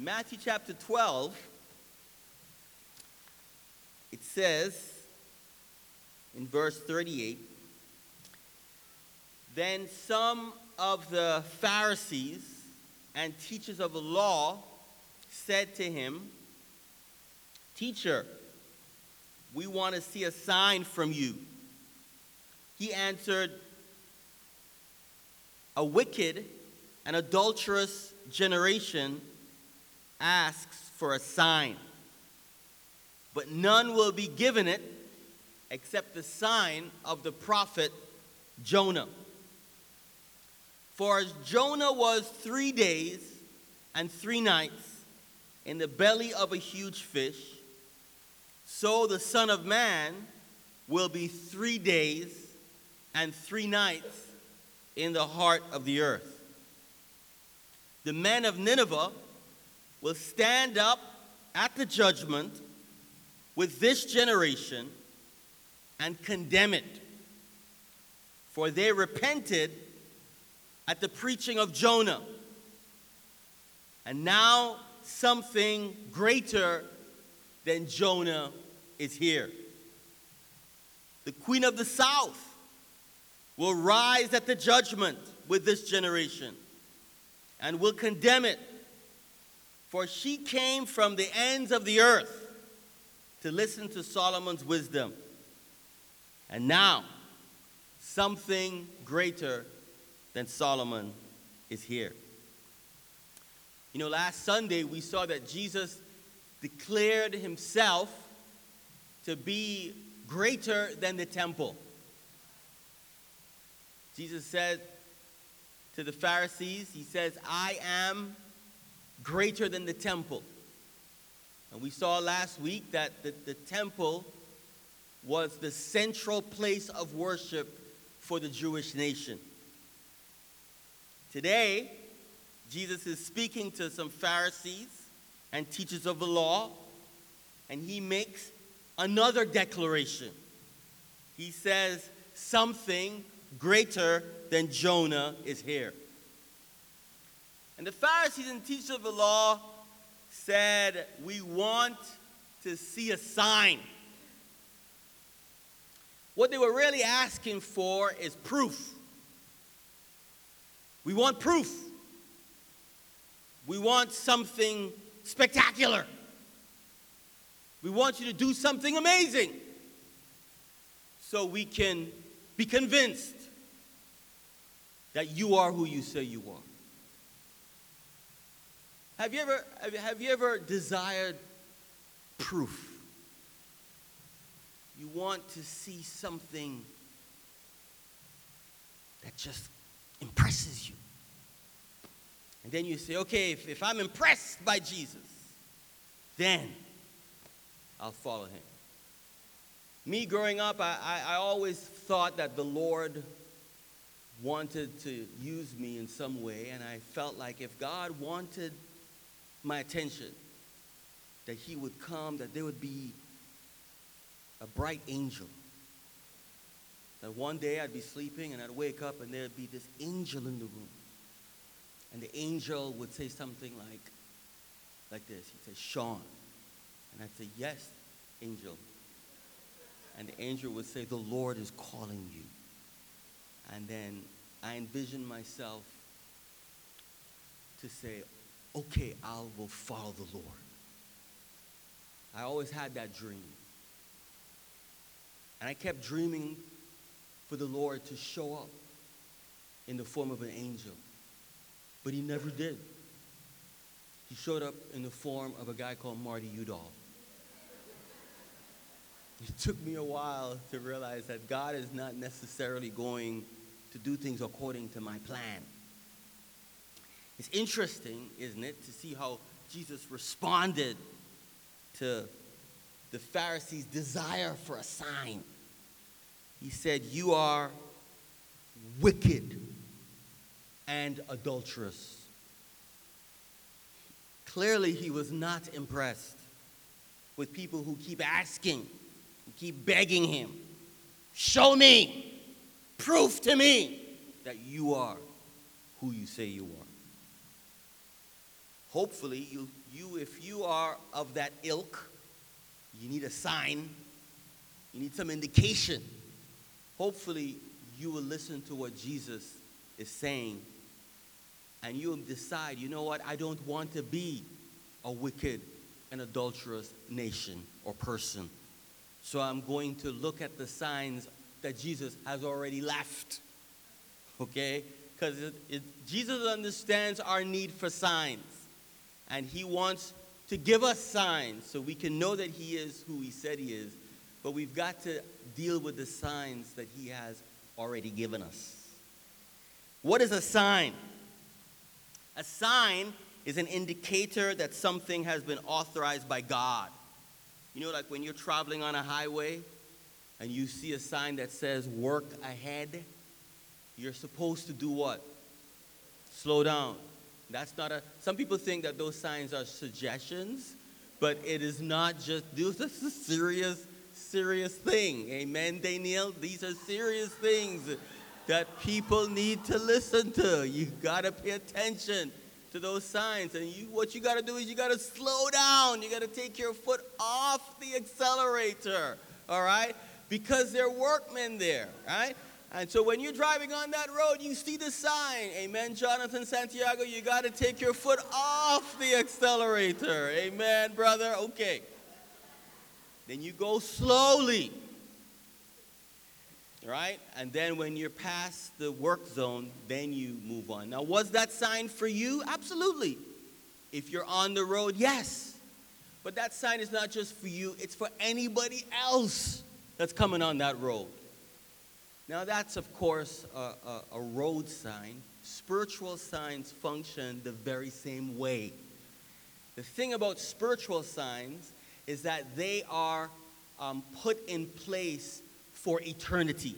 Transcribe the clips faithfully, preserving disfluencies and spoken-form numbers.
Matthew chapter twelve, it says in verse thirty-eight, then some of the Pharisees and teachers of the law said to him, Teacher, we want to see a sign from you. He answered, a wicked and adulterous generation asks for a sign, but none will be given it except the sign of the prophet Jonah. For as Jonah was three days and three nights in the belly of a huge fish, so the Son of Man will be three days and three nights in the heart of the earth. The men of Nineveh will stand up at the judgment with this generation and condemn it, for they repented at the preaching of Jonah. And now something greater than Jonah is here. The queen of the south will rise at the judgment with this generation and will condemn it, for she came from the ends of the earth to listen to Solomon's wisdom. And now something greater than Solomon is here. You know, last Sunday we saw that Jesus declared himself to be greater than the temple. Jesus said to the Pharisees, he says, I am greater than the temple. And we saw last week that the, the temple was the central place of worship for the Jewish nation. Today, Jesus is speaking to some Pharisees and teachers of the law, and he makes another declaration. He says, something greater than Jonah is here. And the Pharisees and teachers of the law said, we want to see a sign. What they were really asking for is proof. We want proof. We want something spectacular. We want you to do something amazing so we can be convinced that you are who you say you are. Have you ever, have you ever desired proof? You want to see something that just impresses you. And then you say, okay, if, if I'm impressed by Jesus, then I'll follow him. Me growing up, I, I, I always thought that the Lord wanted to use me in some way, and I felt like if God wanted my attention, that he would come, that there would be a bright angel. That one day I'd be sleeping and I'd wake up and there'd be this angel in the room. And the angel would say something like, like this. He'd say, Sean. And I'd say, yes, angel. And the angel would say, the Lord is calling you. And then I envisioned myself to say, okay, I will follow the Lord. I always had that dream. And I kept dreaming for the Lord to show up in the form of an angel. But he never did. He showed up in the form of a guy called Marty Udall. It took me a while to realize that God is not necessarily going to do things according to my plan. It's interesting, isn't it, to see how Jesus responded to the Pharisees' desire for a sign. He said, you are wicked and adulterous. Clearly, he was not impressed with people who keep asking, who keep begging him, show me, prove to me that you are who you say you are. Hopefully, you, you, if you are of that ilk, you need a sign, you need some indication. Hopefully, you will listen to what Jesus is saying, and you will decide, you know what, I don't want to be a wicked and adulterous nation or person. So I'm going to look at the signs that Jesus has already left. Okay? Because it, it, Jesus understands our need for signs. And he wants to give us signs so we can know that he is who he said he is. But we've got to deal with the signs that he has already given us. What is a sign? A sign is an indicator that something has been authorized by God. You know, like when you're traveling on a highway and you see a sign that says work ahead, you're supposed to do what? Slow down. That's not a, some people think that those signs are suggestions, but it is not just, this is a serious, serious thing. Amen, Daniel? These are serious things that people need to listen to. You gotta pay attention to those signs. And you, what you gotta do is you gotta slow down. You gotta take your foot off the accelerator, all right? Because there are workmen there, right? And so when you're driving on that road, you see the sign. Amen, Jonathan Santiago, you got to take your foot off the accelerator. Amen, brother? Okay. Then you go slowly. Right? And then when you're past the work zone, then you move on. Now, was that sign for you? Absolutely. If you're on the road, yes. But that sign is not just for you. It's for anybody else that's coming on that road. Now, that's, of course, a, a, a road sign. Spiritual signs function the very same way. The thing about spiritual signs is that they are um, put in place for eternity.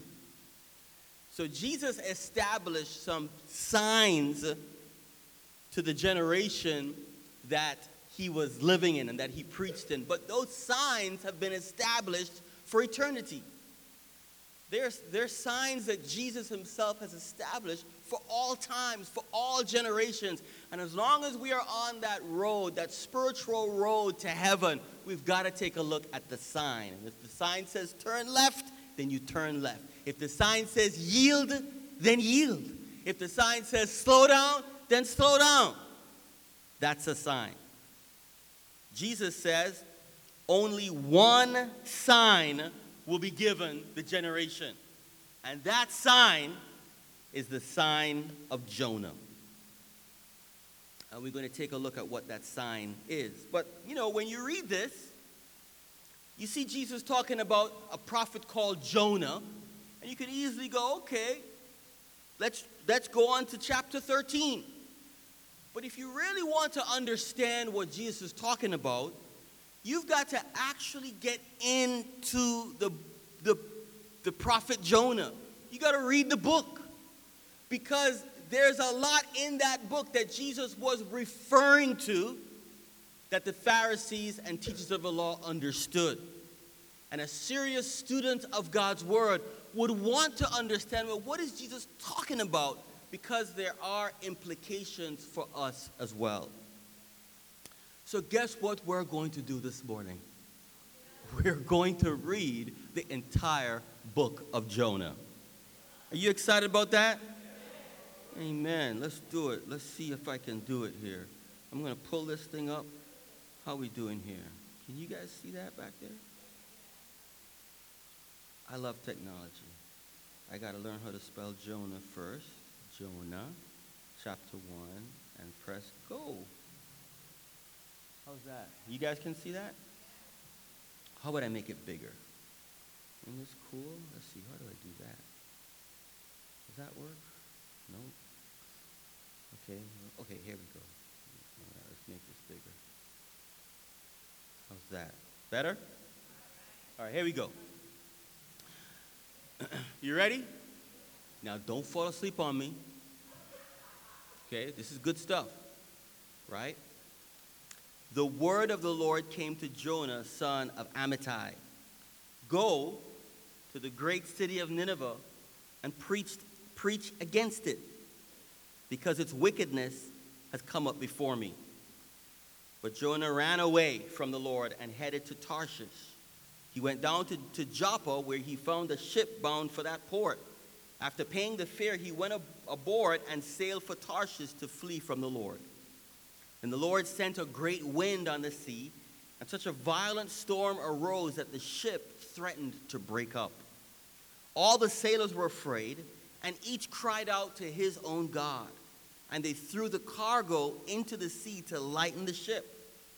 So Jesus established some signs to the generation that he was living in and that he preached in. But those signs have been established for eternity. There's, there's signs that Jesus himself has established for all times, for all generations. And as long as we are on that road, that spiritual road to heaven, we've got to take a look at the sign. And if the sign says turn left, then you turn left. If the sign says yield, then yield. If the sign says slow down, then slow down. That's a sign. Jesus says only one sign will be given the generation. And that sign is the sign of Jonah. And we're going to take a look at what that sign is. But, you know, when you read this, you see Jesus talking about a prophet called Jonah. And you can easily go, okay, let's, let's go on to chapter thirteen. But if you really want to understand what Jesus is talking about, you've got to actually get into the, the, the prophet Jonah. You got to read the book. Because there's a lot in that book that Jesus was referring to that the Pharisees and teachers of the law understood. And a serious student of God's word would want to understand, well, what is Jesus talking about? Because there are implications for us as well. So guess what we're going to do this morning? We're going to read the entire book of Jonah. Are you excited about that? Amen. Let's do it. Let's see if I can do it here. I'm going to pull this thing up. How are we doing here? Can you guys see that back there? I love technology. I got to learn how to spell Jonah first. Jonah, chapter one, and press go. How's that? You guys can see that? How would I make it bigger? Isn't this cool? Let's see. How do I do that? Does that work? No. Okay. Okay, here we go. All right, let's make this bigger. How's that? Better? All right, here we go. You ready? Now, don't fall asleep on me. Okay, this is good stuff, right? The word of the Lord came to Jonah, son of Amittai. Go to the great city of Nineveh and preach, preach against it, because its wickedness has come up before me. But Jonah ran away from the Lord and headed to Tarshish. He went down to, to Joppa, where he found a ship bound for that port. After paying the fare, he went ab- aboard and sailed for Tarshish to flee from the Lord. And the Lord sent a great wind on the sea, and such a violent storm arose that the ship threatened to break up. All the sailors were afraid, and each cried out to his own God. And they threw the cargo into the sea to lighten the ship.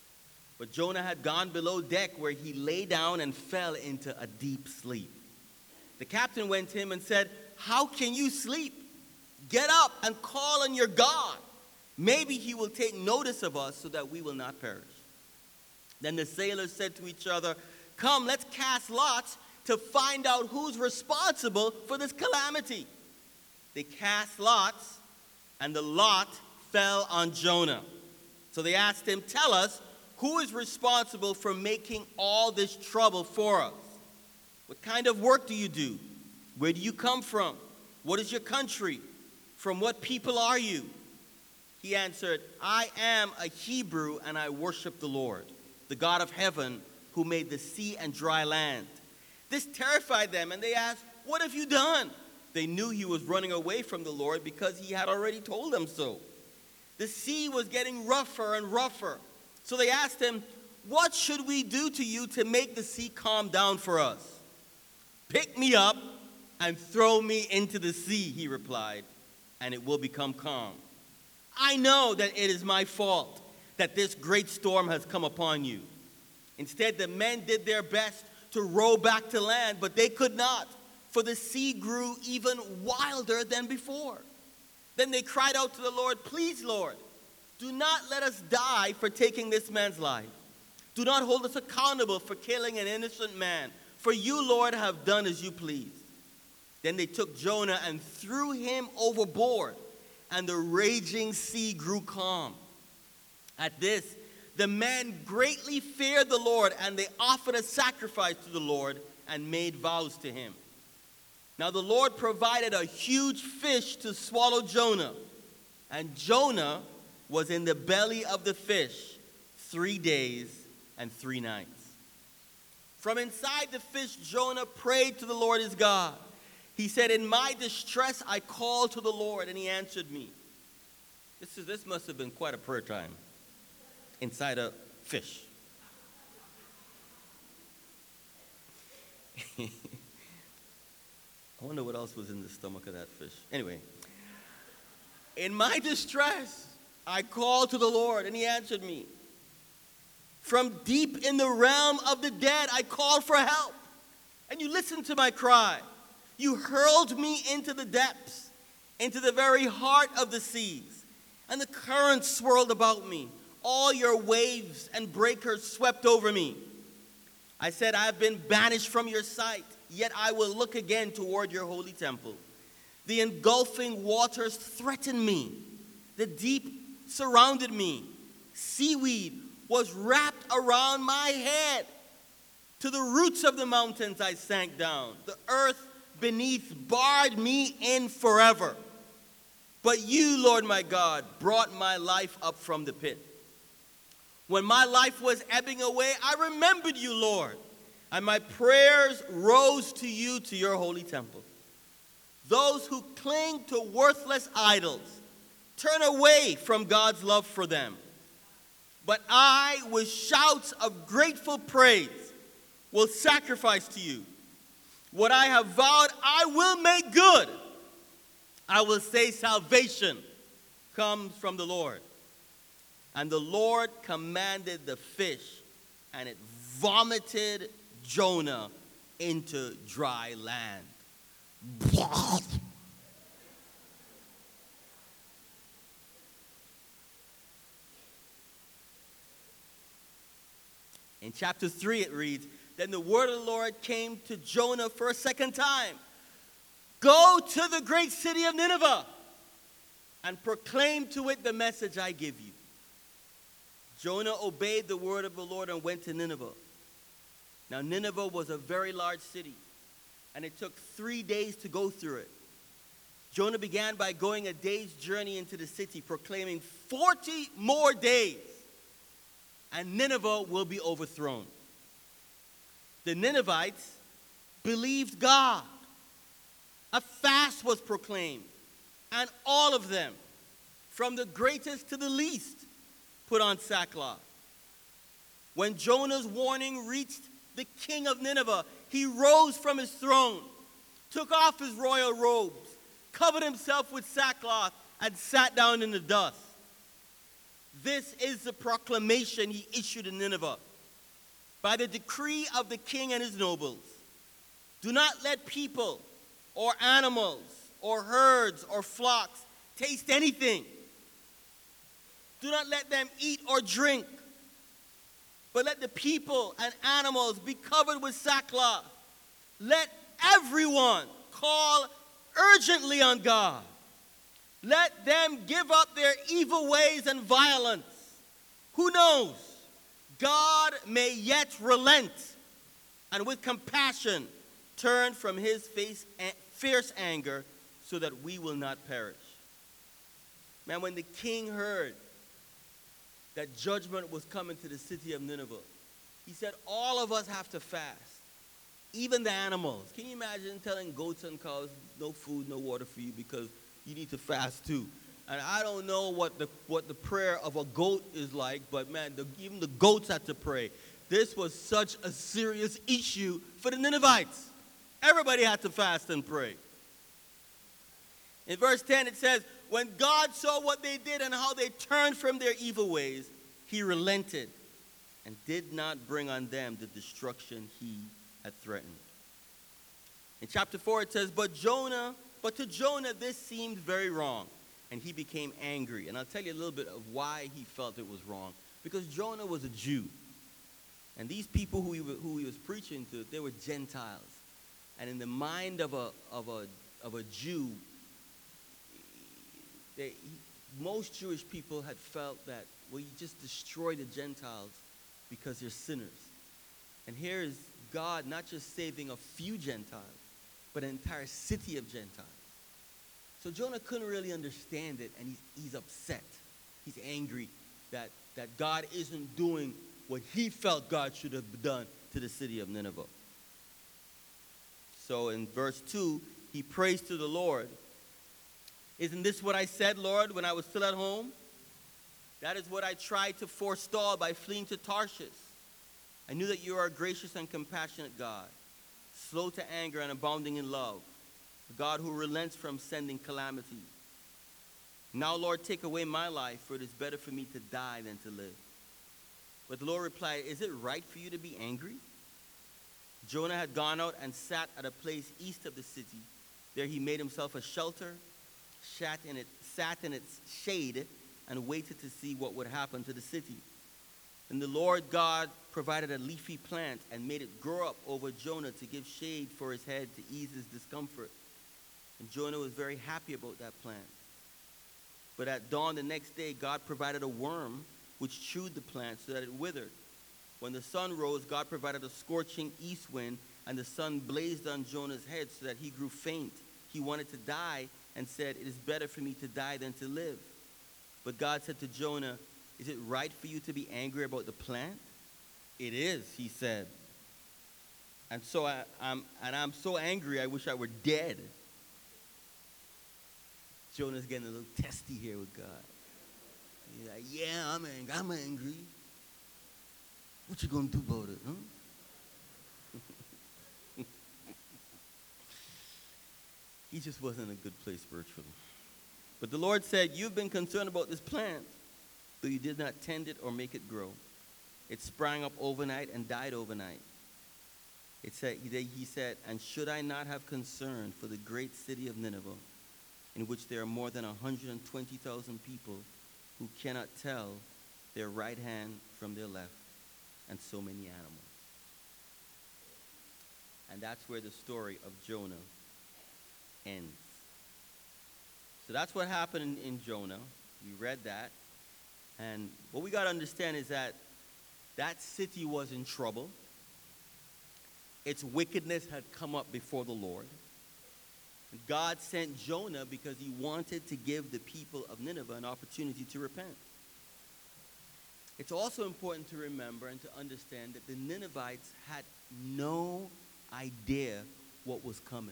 But Jonah had gone below deck, where he lay down and fell into a deep sleep. The captain went to him and said, "How can you sleep? Get up and call on your God. Maybe he will take notice of us so that we will not perish." Then the sailors said to each other, "Come, let's cast lots to find out who's responsible for this calamity." They cast lots, and the lot fell on Jonah. So they asked him, "Tell us, who is responsible for making all this trouble for us? What kind of work do you do? Where do you come from? What is your country? From what people are you?" He answered, "I am a Hebrew, and I worship the Lord, the God of heaven, who made the sea and dry land." This terrified them, and they asked, "What have you done?" They knew he was running away from the Lord because he had already told them so. The sea was getting rougher and rougher. So they asked him, "What should we do to you to make the sea calm down for us?" "Pick me up and throw me into the sea," he replied, "and it will become calm. I know that it is my fault that this great storm has come upon you." Instead, the men did their best to row back to land, but they could not, for the sea grew even wilder than before. Then they cried out to the Lord, "Please, Lord, do not let us die for taking this man's life. Do not hold us accountable for killing an innocent man, for you, Lord, have done as you pleased." Then they took Jonah and threw him overboard, and the raging sea grew calm. At this, the men greatly feared the Lord, and they offered a sacrifice to the Lord and made vows to him. Now the Lord provided a huge fish to swallow Jonah, and Jonah was in the belly of the fish three days and three nights. From inside the fish, Jonah prayed to the Lord his God. He said, "In my distress, I called to the Lord, and he answered me." This is, this must have been quite a prayer time inside a fish. I wonder what else was in the stomach of that fish. Anyway, "In my distress, I called to the Lord, and he answered me. From deep in the realm of the dead, I called for help, and you listened to my cry. You hurled me into the depths, into the very heart of the seas, and the currents swirled about me. All your waves and breakers swept over me. I said, I have been banished from your sight, yet I will look again toward your holy temple. The engulfing waters threatened me. The deep surrounded me. Seaweed was wrapped around my head. To the roots of the mountains I sank down. The earth beneath barred me in forever. But you, Lord my God, brought my life up from the pit. When my life was ebbing away, I remembered you, Lord, and my prayers rose to you, to your holy temple. Those who cling to worthless idols turn away from God's love for them. But I, with shouts of grateful praise, will sacrifice to you. What I have vowed, I will make good. I will say salvation comes from the Lord. And the Lord commanded the fish, and it vomited Jonah into dry land. In chapter three it reads, then the word of the Lord came to Jonah for a second time. Go to the great city of Nineveh and proclaim to it the message I give you. Jonah obeyed the word of the Lord and went to Nineveh. Now Nineveh was a very large city, and it took three days to go through it. Jonah began by going a day's journey into the city, proclaiming forty more days. and Nineveh will be overthrown. The Ninevites believed God. A fast was proclaimed, and all of them, from the greatest to the least, put on sackcloth. When Jonah's warning reached the king of Nineveh, he rose from his throne, took off his royal robes, covered himself with sackcloth, and sat down in the dust. This is the proclamation he issued in Nineveh. By the decree of the king and his nobles, do not let people or animals or herds or flocks taste anything. Do not let them eat or drink, but let the people and animals be covered with sackcloth. Let everyone call urgently on God. Let them give up their evil ways and violence. Who knows? God may yet relent and with compassion turn from his face, fierce anger so that we will not perish. Man, when the king heard that judgment was coming to the city of Nineveh, he said, all of us have to fast, even the animals. Can you imagine telling goats and cows, no food, no water for you because you need to fast too? And I don't know what the what the prayer of a goat is like, but man, the, even the goats had to pray. This was such a serious issue for the Ninevites. Everybody had to fast and pray. In verse ten it says, when God saw what they did and how they turned from their evil ways, he relented and did not bring on them the destruction he had threatened. In chapter four it says, but Jonah, but to Jonah this seemed very wrong, and he became angry. And I'll tell you a little bit of why he felt it was wrong. Because Jonah was a Jew. And these people who he, who he was preaching to, they were Gentiles. And in the mind of a, of a, of a Jew, they, he, most Jewish people had felt that, well, you just destroy the Gentiles because they're sinners. And here is God not just saving a few Gentiles, but an entire city of Gentiles. So Jonah couldn't really understand it, and he's, he's upset. He's angry that, that God isn't doing what he felt God should have done to the city of Nineveh. So in verse two, he prays to the Lord. Isn't this what I said, Lord, when I was still at home? That is what I tried to forestall by fleeing to Tarshish. I knew that you are a gracious and compassionate God, slow to anger and abounding in love, a God who relents from sending calamity. Now, Lord, take away my life, for it is better for me to die than to live. But the Lord replied, is it right for you to be angry? Jonah had gone out and sat at a place east of the city. There he made himself a shelter, sat in, it, sat in its shade, and waited to see what would happen to the city. And the Lord God provided a leafy plant and made it grow up over Jonah to give shade for his head to ease his discomfort. And Jonah was very happy about that plant. But at dawn the next day, God provided a worm which chewed the plant so that it withered. When the sun rose, God provided a scorching east wind, and the sun blazed on Jonah's head so that he grew faint. He wanted to die and said, it is better for me to die than to live. But God said to Jonah, is it right for you to be angry about the plant? It is, he said. And so I, I'm, and I'm so angry, I wish I were dead. Jonah's getting a little testy here with God. He's like, yeah, I'm angry. I'm angry. What you gonna do about it, huh? He just wasn't in a good place spiritually. But the Lord said, you've been concerned about this plant, though you did not tend it or make it grow. It sprang up overnight and died overnight. It said, he said, and should I not have concern for the great city of Nineveh, in which there are more than one hundred twenty thousand people who cannot tell their right hand from their left, and so many animals. And that's where the story of Jonah ends. So that's what happened in, in Jonah. We read that. And what we got to understand is that that city was in trouble. Its wickedness had come up before the Lord. God sent Jonah because he wanted to give the people of Nineveh an opportunity to repent. It's also important to remember and to understand that the Ninevites had no idea what was coming.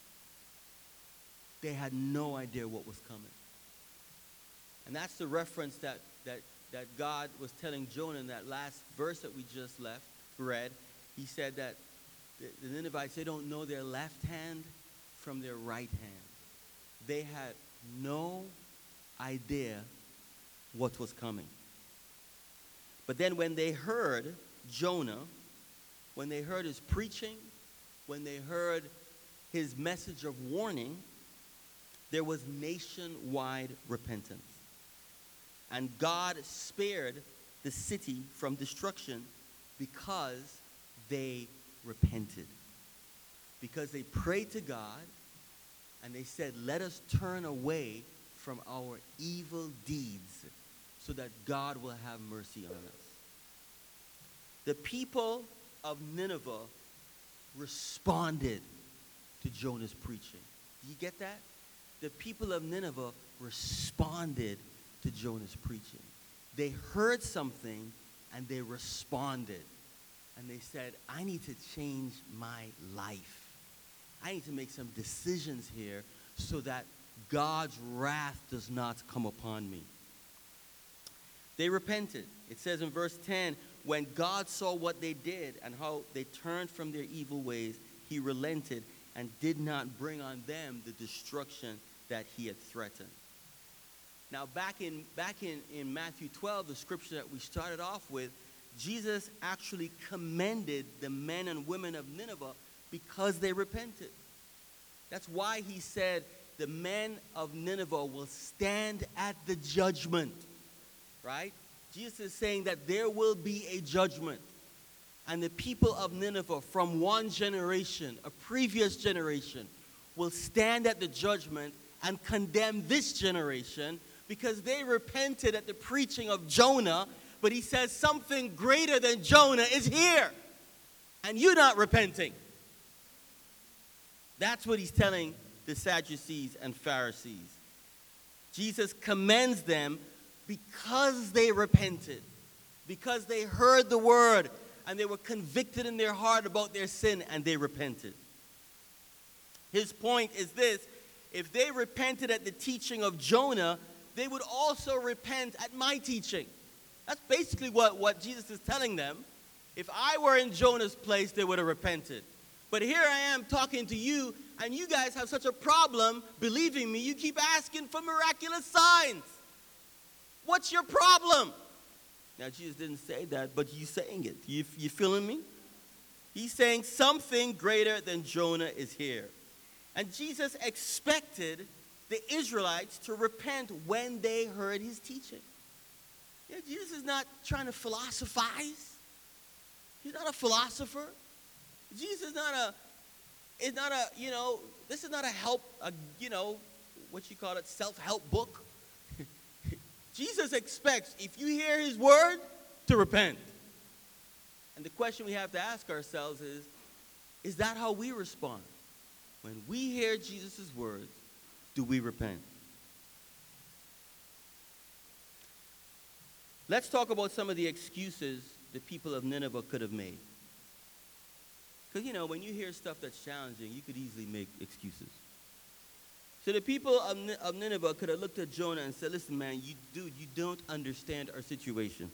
They had no idea what was coming. And that's the reference that, that, that God was telling Jonah in that last verse that we just left, read. He said that the, the Ninevites, they don't know their left hand from their right hand. They had no idea what was coming. But then when they heard Jonah, when they heard his preaching, when they heard his message of warning, there was nationwide repentance. And God spared the city from destruction because they repented. Because they prayed to God and they said, let us turn away from our evil deeds so that God will have mercy on us. The people of Nineveh responded to Jonah's preaching. Do you get that? The people of Nineveh responded to Jonah's preaching. They heard something and they responded. And they said, I need to change my life. I need to make some decisions here so that God's wrath does not come upon me. They repented. It says in verse ten, when God saw what they did and how they turned from their evil ways, he relented and did not bring on them the destruction that he had threatened. Now, back in, back in, in Matthew twelve, the scripture that we started off with, Jesus actually commended the men and women of Nineveh because they repented. That's why he said the men of Nineveh will stand at the judgment, right? Jesus is saying that there will be a judgment. And the people of Nineveh from one generation, a previous generation, will stand at the judgment and condemn this generation because they repented at the preaching of Jonah, but he says something greater than Jonah is here, and you're not repenting. That's what he's telling the Sadducees and Pharisees. Jesus commends them because they repented, because they heard the word, and they were convicted in their heart about their sin, and they repented. His point is this: if they repented at the teaching of Jonah, they would also repent at my teaching. That's basically what, what Jesus is telling them. If I were in Jonah's place, they would have repented. But here I am talking to you, and you guys have such a problem believing me. You keep asking for miraculous signs. What's your problem? Now, Jesus didn't say that, but he's saying it. You, you feeling me? He's saying something greater than Jonah is here. And Jesus expected the Israelites to repent when they heard his teaching. Yeah, Jesus is not trying to philosophize. He's not a philosopher. Jesus is not a, is not a, you know, this is not a help, a, you know, what you call it, self-help book. Jesus expects, if you hear his word, to repent. And the question we have to ask ourselves is, is that how we respond? When we hear Jesus' words, do we repent? Let's talk about some of the excuses the people of Nineveh could have made. Because, you know, when you hear stuff that's challenging, you could easily make excuses. So the people of, of Nineveh could have looked at Jonah and said, listen, man, you dude, you don't understand our situation.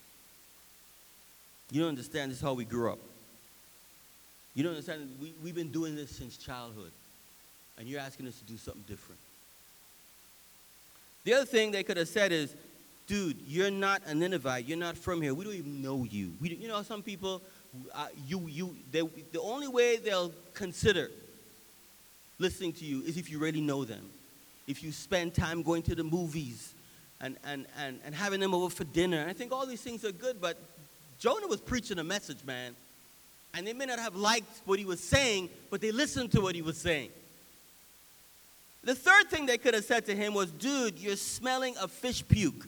You don't understand this is how we grew up. You don't understand, we, we've been doing this since childhood. And you're asking us to do something different. The other thing they could have said is, dude, you're not a Ninevite. You're not from here. We don't even know you. We, you know, some people, uh, you, you, they, the only way they'll consider listening to you is if you really know them. If you spend time going to the movies and, and, and, and having them over for dinner. And I think all these things are good, but Jonah was preaching a message, man. And they may not have liked what he was saying, but they listened to what he was saying. The third thing they could have said to him was, dude, you're smelling of fish puke.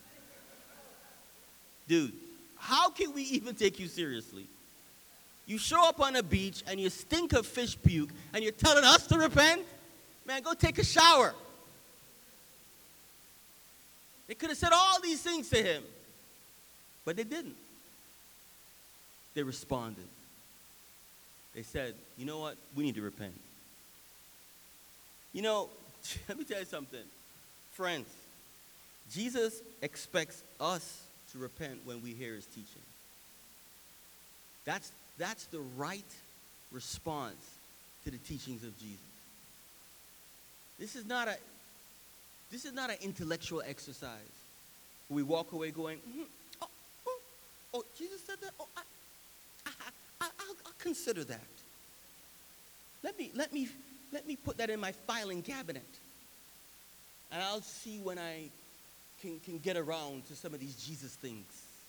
Dude, how can we even take you seriously? You show up on a beach and you stink of fish puke and you're telling us to repent? Man, go take a shower. They could have said all these things to him. But they didn't. They responded. They said, you know what? We need to repent. You know, let me tell you something. Friends, Jesus expects us to repent when we hear his teaching. That's, that's the right response to the teachings of Jesus. This is not a, this is not an intellectual exercise. We walk away going, mm-hmm, oh, oh, oh, Jesus said that? Oh, I, I, I, I'll, I'll consider that. Let me, let me, let me put that in my filing cabinet. And I'll see when I can, can get around to some of these Jesus things.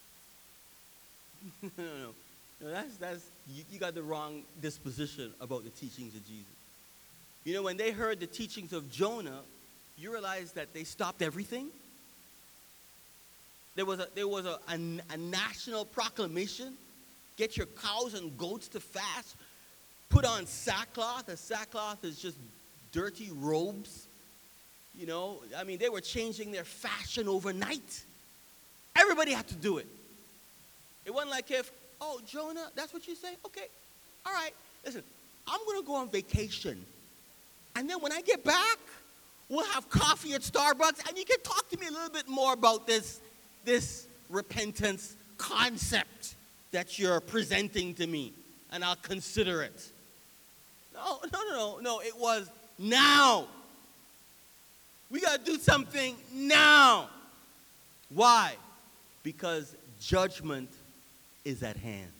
no, no, no. No, that's, that's, you, you got the wrong disposition about the teachings of Jesus. You know, when they heard the teachings of Jonah, you realize that they stopped everything. There was a, there was a, a, a national proclamation. Get your cows and goats to fast. Put on sackcloth. A sackcloth is just dirty robes. You know, I mean, they were changing their fashion overnight. Everybody had to do it. It wasn't like if, oh, Jonah, that's what you say? Okay, all right. Listen, I'm going to go on vacation. And then when I get back, we'll have coffee at Starbucks, and you can talk to me a little bit more about this, this repentance concept that you're presenting to me, and I'll consider it. No, no, no, no, no. It was now. We got to do something now. Why? Because judgment is at hand.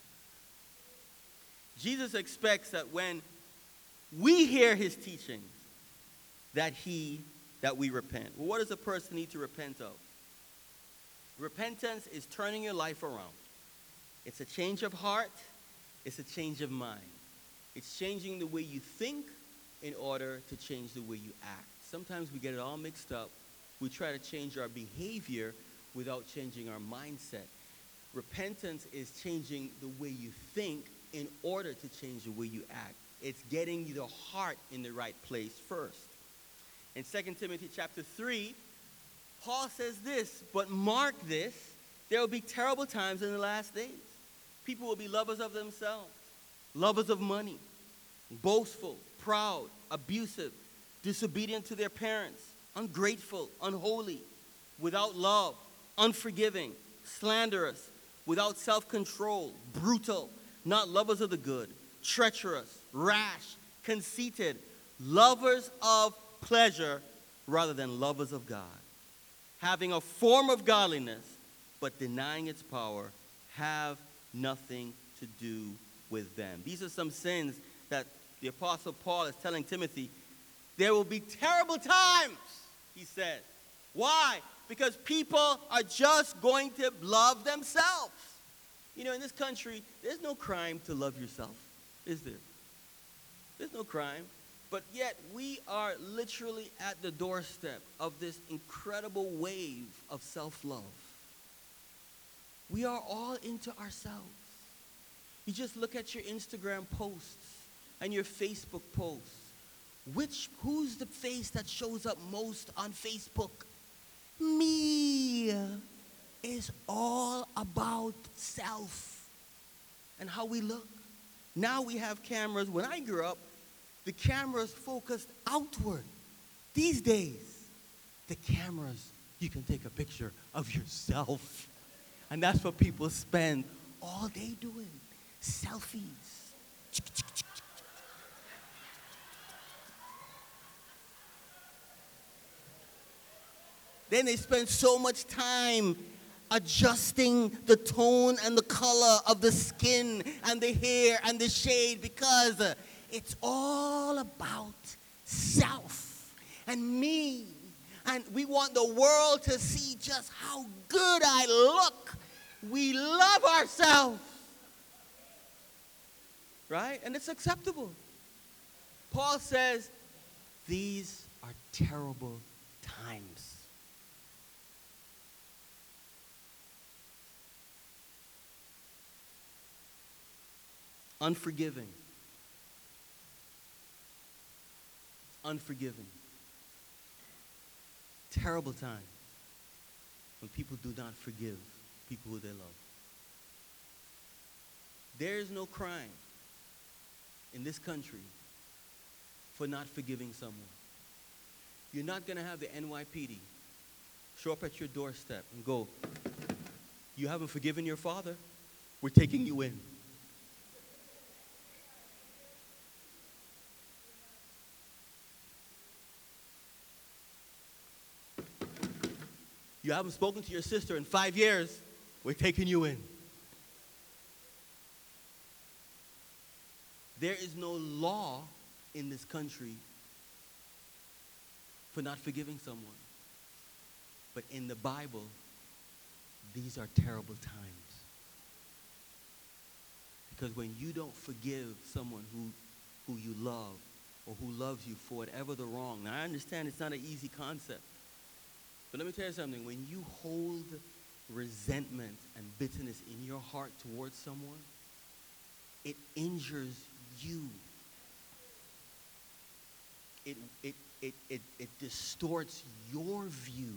Jesus expects that when we hear his teachings, that he, that we repent. Well, what does a person need to repent of? Repentance is turning your life around. It's a change of heart. It's a change of mind. It's changing the way you think in order to change the way you act. Sometimes we get it all mixed up. We try to change our behavior without changing our mindset. Repentance is changing the way you think in order to change the way you act. It's getting the heart in the right place first. In Second Timothy chapter three, Paul says this, but mark this, there will be terrible times in the last days. People will be lovers of themselves, lovers of money, boastful, proud, abusive, disobedient to their parents, ungrateful, unholy, without love, unforgiving, slanderous, without self-control, brutal, not lovers of the good, treacherous, rash, conceited, lovers of pleasure rather than lovers of God, having a form of godliness but denying its power, have nothing to do with them. These are some sins that the Apostle Paul is telling Timothy. There will be terrible times, he said. Why? Because people are just going to love themselves. You know, in this country, there's no crime to love yourself, is there? There's no crime. But yet, we are literally at the doorstep of this incredible wave of self-love. We are all into ourselves. You just look at your Instagram posts and your Facebook posts. Which, who's the face that shows up most on Facebook? Me. Is all about self and how we look. Now we have cameras. When I grew up, the cameras focused outward. These days, the cameras, you can take a picture of yourself. And that's what people spend all day doing. Selfies. Then they spend so much time adjusting the tone and the color of the skin and the hair and the shade because uh, it's all about self and me. And we want the world to see just how good I look. We love ourselves. Right? And it's acceptable. Paul says, these are terrible times. Unforgiving. Unforgiving. Terrible time when people do not forgive people who they love. There is no crime in this country for not forgiving someone. You're not going to have the N Y P D show up at your doorstep and go, "You haven't forgiven your father? We're taking you in." "You haven't spoken to your sister in five years? We're taking you in." There is no law in this country for not forgiving someone. But in the Bible, these are terrible times. Because when you don't forgive someone who, who you love or who loves you for whatever the wrong, now I understand it's not an easy concept. But let me tell you something. When you hold resentment and bitterness in your heart towards someone, it injures you. It, it, it, it, it distorts your view.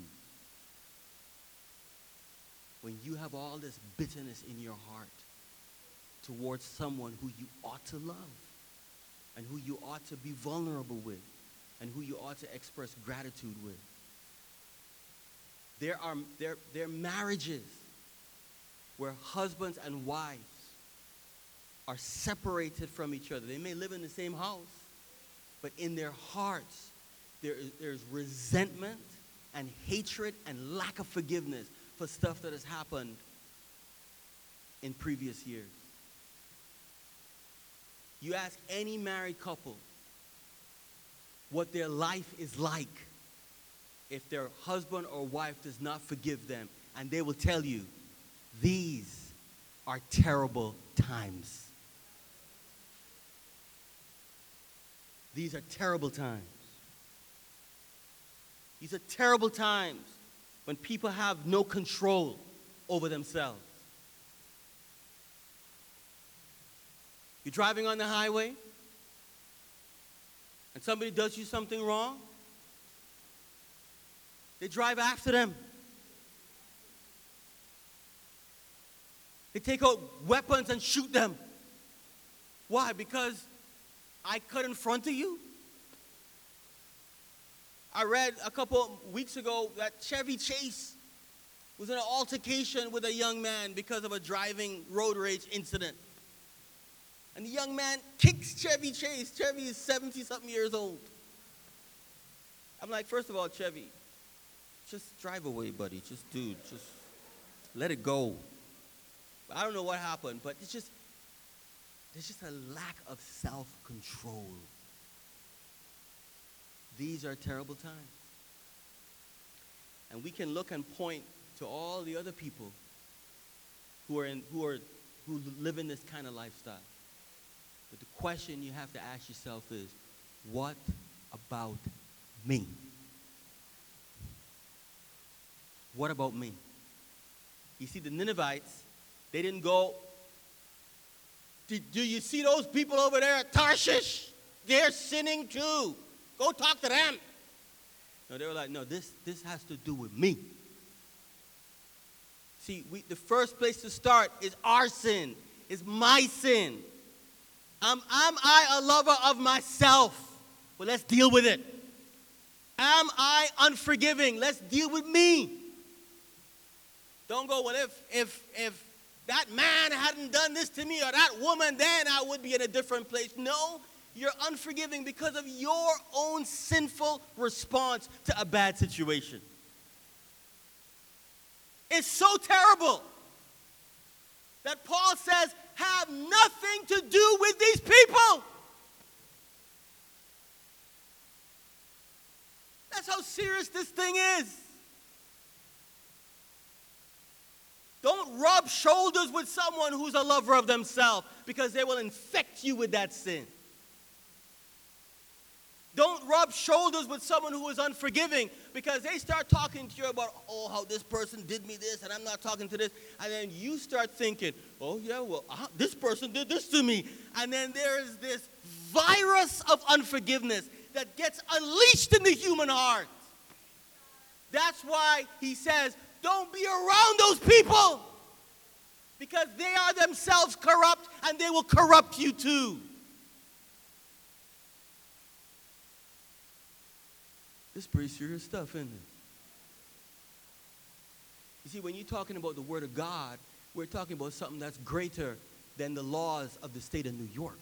When you have all this bitterness in your heart towards someone who you ought to love and who you ought to be vulnerable with and who you ought to express gratitude with. There are, there, there are marriages where husbands and wives are separated from each other. They may live in the same house, but in their hearts, there is, there's resentment and hatred and lack of forgiveness for stuff that has happened in previous years. You ask any married couple what their life is like if their husband or wife does not forgive them, and they will tell you, these are terrible times. These are terrible times. These are terrible times when people have no control over themselves. You're driving on the highway, and somebody does you something wrong. They drive after them. They take out weapons and shoot them. Why? Because I cut in front of you? I read a couple weeks ago that Chevy Chase was in an altercation with a young man because of a driving road rage incident. And the young man kicks Chevy Chase. Chevy is seventy-something years old. I'm like, first of all, Chevy, just drive away, buddy. Just, dude, just let it go. I don't know what happened, but it's just, there's just a lack of self-control. These are terrible times. And we can look and point to all the other people who are in, who are, who live in this kind of lifestyle. But the question you have to ask yourself is, what about me? What about me? You see, the Ninevites, they didn't go, do, do you see those people over there at Tarshish? They're sinning too. Go talk to them. No, they were like, no, this, this has to do with me. See, we, the first place to start is our sin, is my sin. Um, am I a lover of myself? Well, let's deal with it. Am I unforgiving? Let's deal with me. Don't go, well, if, if, if that man hadn't done this to me or that woman, then I would be in a different place. No, you're unforgiving because of your own sinful response to a bad situation. It's so terrible that Paul says, have nothing to do with these people. That's how serious this thing is. Don't rub shoulders with someone who's a lover of themselves because they will infect you with that sin. Don't rub shoulders with someone who is unforgiving because they start talking to you about, oh, how this person did me this and I'm not talking to this. And then you start thinking, oh, yeah, well, uh, this person did this to me. And then there is this virus of unforgiveness that gets unleashed in the human heart. That's why he says, don't be around those people. Because they are themselves corrupt, and they will corrupt you too. This is pretty serious stuff, isn't it? You see, when you're talking about the Word of God, we're talking about something that's greater than the laws of the state of New York.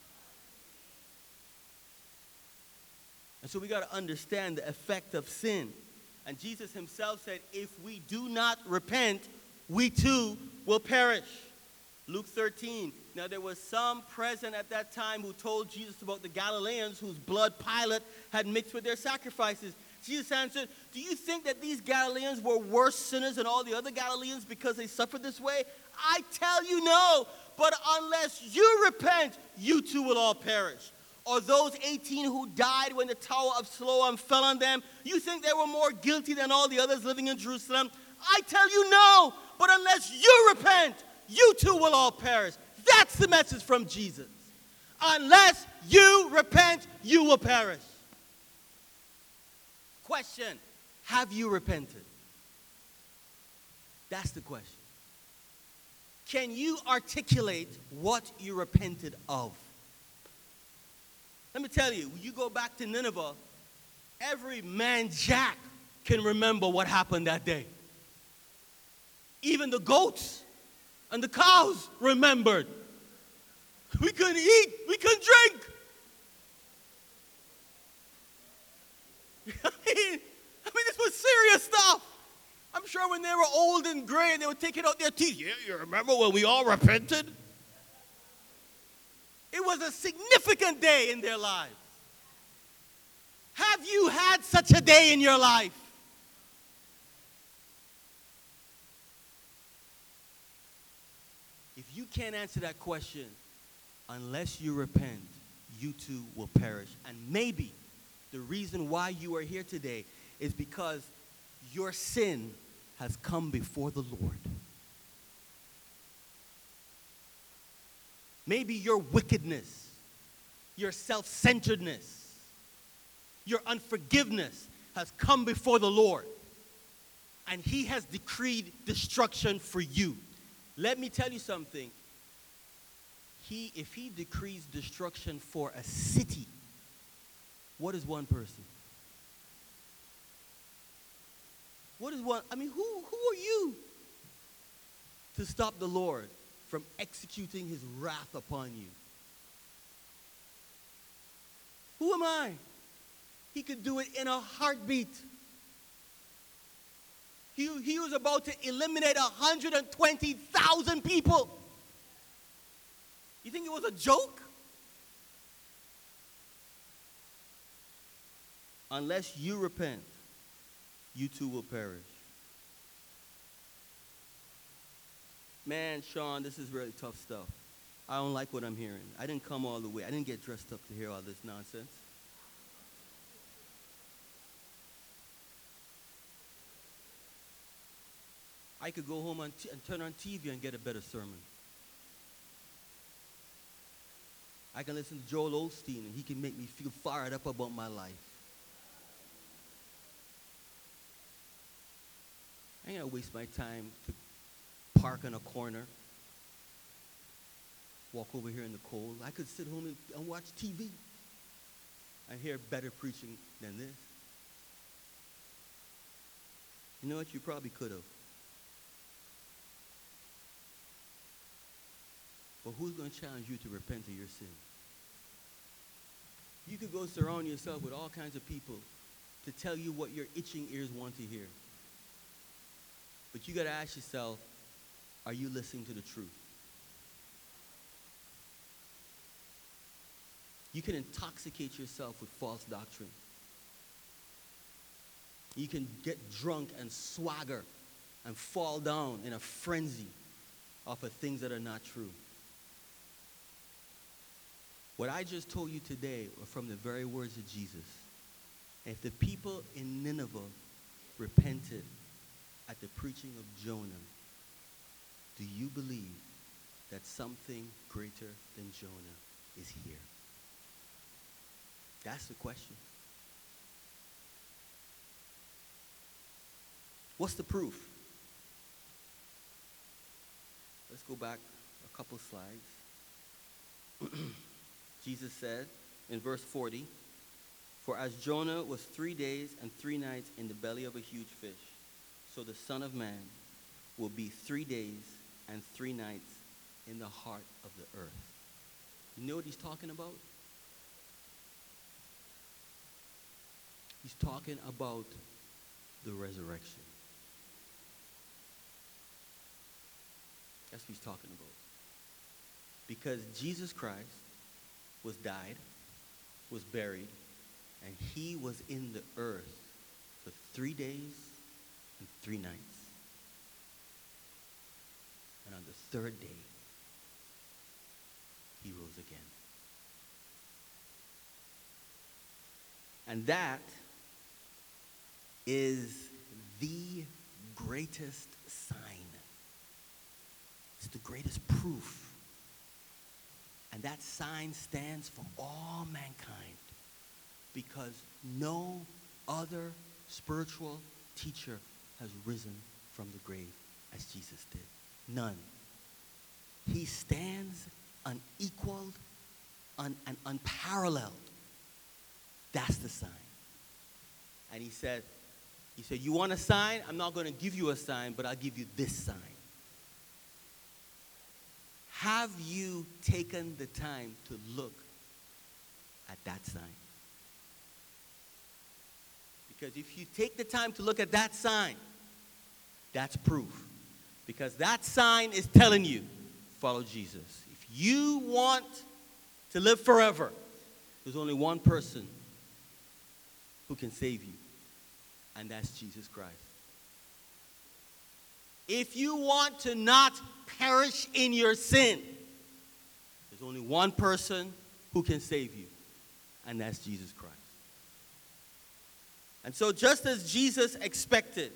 And so we got to understand the effect of sin. And Jesus himself said, if we do not repent, we too will perish. Luke thirteen. Now there was some present at that time who told Jesus about the Galileans whose blood Pilate had mixed with their sacrifices. Jesus answered, do you think that these Galileans were worse sinners than all the other Galileans because they suffered this way? I tell you no, but unless you repent, you too will all perish. Or those eighteen who died when the Tower of Siloam fell on them, you think they were more guilty than all the others living in Jerusalem? I tell you no, but unless you repent, you too will all perish. That's the message from Jesus. Unless you repent, you will perish. Question, have you repented? That's the question. Can you articulate what you repented of? Let me tell you, when you go back to Nineveh, every man jack can remember what happened that day. Even the goats and the cows remembered. We couldn't eat, we couldn't drink. I mean, I mean, this was serious stuff. I'm sure when they were old and gray and they were taking out their teeth, yeah, you remember when we all repented? It was a significant day in their lives. Have you had such a day in your life? If you can't answer that question, unless you repent, you too will perish. And maybe the reason why you are here today is because your sin has come before the Lord. Maybe your wickedness, your self-centeredness, your unforgiveness has come before the Lord. And he has decreed destruction for you. Let me tell you something. He, if he decrees destruction for a city, what is one person? What is one? I mean, who, who are you to stop the Lord from executing his wrath upon you? Who am I? He could do it in a heartbeat. He, he was about to eliminate one hundred twenty thousand people. You think it was a joke? Unless you repent, you too will perish. Man, Sean, this is really tough stuff. I don't like what I'm hearing. I didn't come all the way. I didn't get dressed up to hear all this nonsense. I could go home on t- and turn on T V and get a better sermon. I can listen to Joel Osteen and he can make me feel fired up about my life. I ain't gonna waste my time to park in a corner, walk over here in the cold. I could sit home and, and watch T V and hear better preaching than this. You know what? You probably could have. But who's going to challenge you to repent of your sin? You could go surround yourself with all kinds of people to tell you what your itching ears want to hear. But you got to ask yourself, are you listening to the truth? You can intoxicate yourself with false doctrine. You can get drunk and swagger and fall down in a frenzy off of things that are not true. What I just told you today are from the very words of Jesus. And if the people in Nineveh repented at the preaching of Jonah, do you believe that something greater than Jonah is here? That's the question. What's the proof? Let's go back a couple slides. Jesus said in verse forty, "For as Jonah was three days and three nights in the belly of a huge fish, so the Son of Man will be three days and three nights in the heart of the earth." You know what he's talking about? He's talking about the resurrection. That's what he's talking about. Because Jesus Christ was died, was buried, and he was in the earth for three days and three nights. And on the third day, he rose again. And that is the greatest sign. It's the greatest proof. And that sign stands for all mankind, because no other spiritual teacher has risen from the grave as Jesus did. None. He stands unequaled, un- and unparalleled. That's the sign. And he said, he said, you want a sign? I'm not going to give you a sign, but I'll give you this sign. Have you taken the time to look at that sign? Because if you take the time to look at that sign, that's proof. Because that sign is telling you, follow Jesus. If you want to live forever, there's only one person who can save you, and that's Jesus Christ. If you want to not perish in your sin, there's only one person who can save you, and that's Jesus Christ. And so just as Jesus expected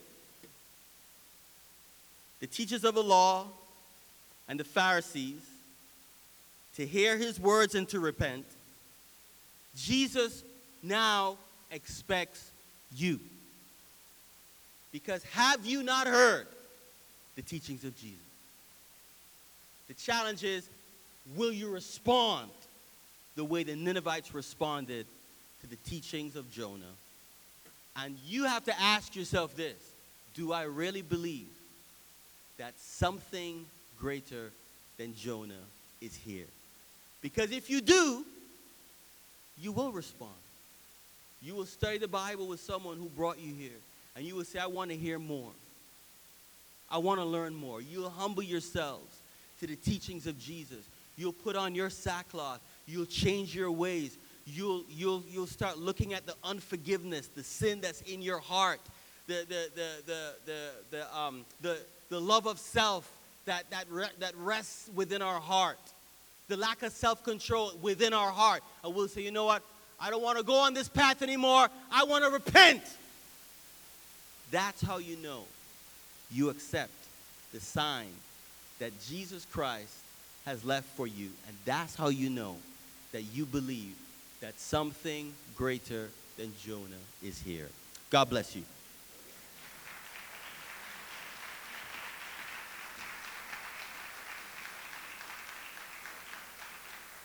the teachers of the law and the Pharisees to hear his words and to repent, Jesus now expects you. Because have you not heard the teachings of Jesus? The challenge is, will you respond the way the Ninevites responded to the teachings of Jonah? And you have to ask yourself this: do I really believe that something greater than Jonah is here? Because if you do, you will respond. You will study the Bible with someone who brought you here, and you will say, I want to hear more. I want to learn more. You'll humble yourselves to the teachings of Jesus. You'll put on your sackcloth. You'll change your ways. You'll, you'll, you'll start looking at the unforgiveness, the sin that's in your heart, the, the, the, the, the, the, um, the, the love of self that, that, re- that rests within our heart, the lack of self-control within our heart. And we'll say, you know what? I don't want to go on this path anymore. I want to repent. That's how you know you accept the sign that Jesus Christ has left for you. And that's how you know that you believe that something greater than Jonah is here. God bless you.